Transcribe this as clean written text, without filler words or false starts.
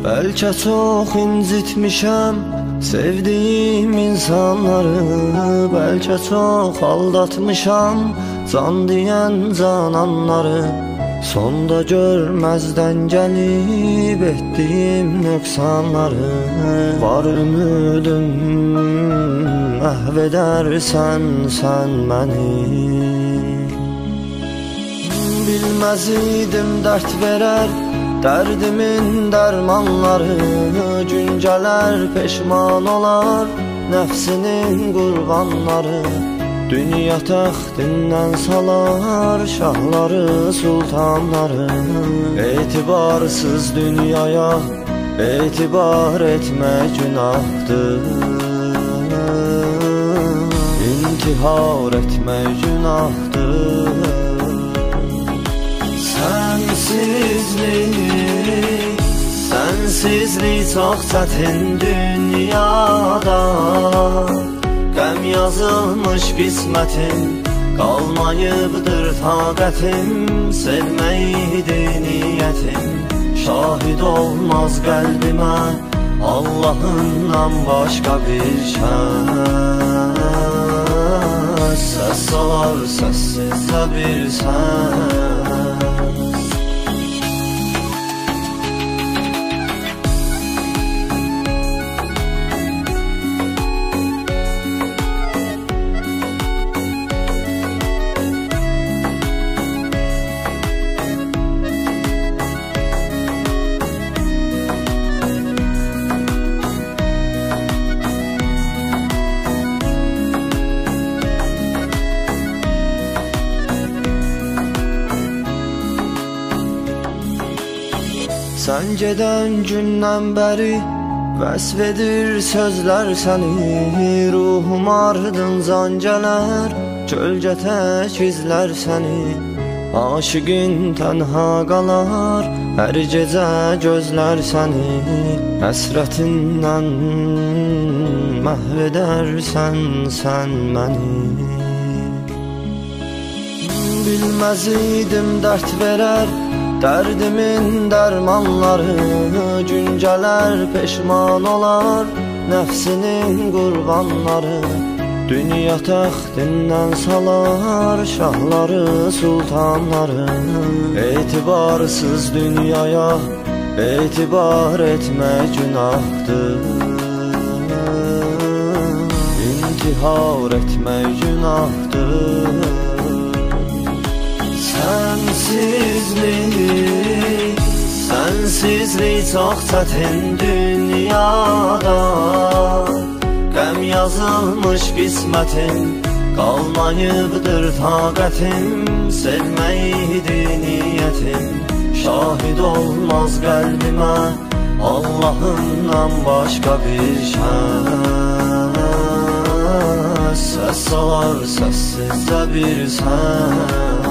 Bəlkə çox incitmişəm sevdiyim insanları, bəlkə çox aldatmışam can deyən cananları. Sonda görməzdən gəlib etdiyim nöqsanları, var ümidüm məhv edərsən sən məni. Bilməz idim dərd verər dərdimin dərmanları, gün gələr peşman olar nəfsinin qurbanları. Dünya təxtindən salar şahları, sultanları. Etibarsız dünyaya etibar etmək günahdır, intihar etmək günahdır. Sensizlik çox çətin dünyada, qəm yazılmış qismətim, qalmayıbdır taqətim, sevməkdi niyyətim. Şahid olmaz qəlbimə Allahından başqa bir kəs, səs salar səssizcə bir səs. Sən gedən gündən bəri vəsf edir sözlər səni, ruhum ardıncan gələr, kölgə tək izlər səni. Aşiqin tənha qalar, hər gecə gözlər səni, həsrətindən məhv edərsən sən məni. Bilməz idim dərd verər dərdimin dərmanları, gün gələr peşman olar nəfsinin qurbanları. Dünya təxtindən salar şahları, sultanları. Etibarsız dünyaya etibar etmək günahdır, intihar etmək günahdır. Sensizlik çox çətin dünyada, qəm yazılmış qismətim, qalmayıbdır taqətim, sevməkdi niyyətim. Şahid olmaz qəlbimə Allahından başqa bir kəs, səs salar səssizcə bir səs.